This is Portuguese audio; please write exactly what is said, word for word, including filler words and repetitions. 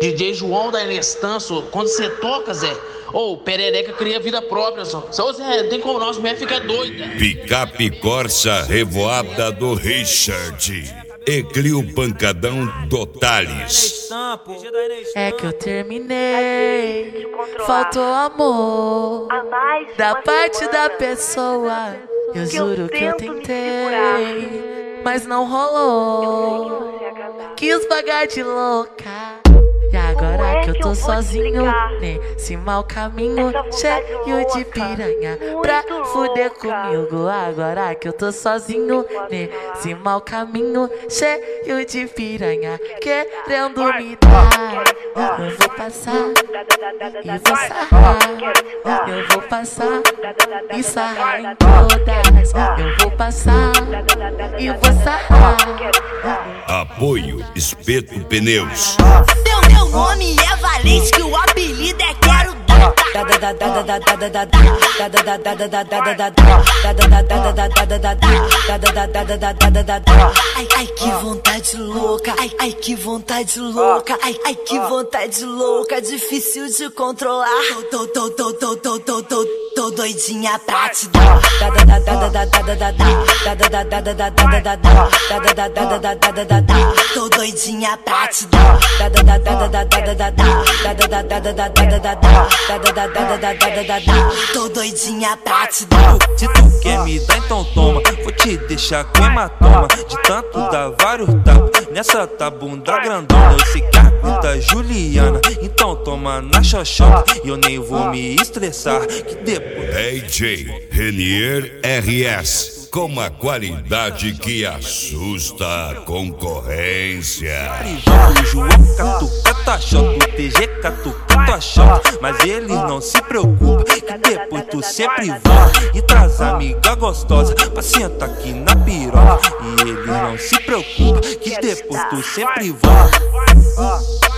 D J João da Inestanço, quando você toca, Zé, ô, oh, perereca cria vida própria, só. Só, Zé, não tem como não, as mulheres ficam doidas. Picape Corsa revoada do Richard. E Clio Pancadão do Thales. É que eu terminei, faltou amor da parte da pessoa. Eu juro que eu tentei, mas não rolou. Quis pagar de louca. E agora que eu tô sozinho nesse mau caminho, cheio de piranha pra fuder comigo. Agora que eu tô sozinho nesse mau caminho, cheio de piranha querendo me dar. Eu vou passar e vou sarrar. Eu vou passar e sarrar em todas. Eu vou passar e vou sarrar. Apoio Espeto Pneus. Meu nome é Valente, que o apelido é Quero Dar. Ai, ai, que vontade louca. Ai, ai, que vontade louca. Ai, ai, que vontade louca. Difícil de controlar. Tô, tô, tô, tô, tô, tô, tô, tô doidinha pra te dar. Tô doidinha pra te dar. Tô doidinha pra te dar. Se tu quer me dar, então toma. Vou te deixar com hematoma de tanto dar vários tapas nessa tá bunda grandona. Eu sei que aguenta Juliana, então toma na xoxota. E eu nem vou me estressar, que depois D J Renier R S, com uma qualidade que assusta a concorrência. O João catuca tua xota, o T G catuca tua xota. Mas eles não se preocupam, que depois tu sempre volta e traz amiga gostosa pra sentar aqui na piroca. E eles não se preocupam, que depois tu sempre volta.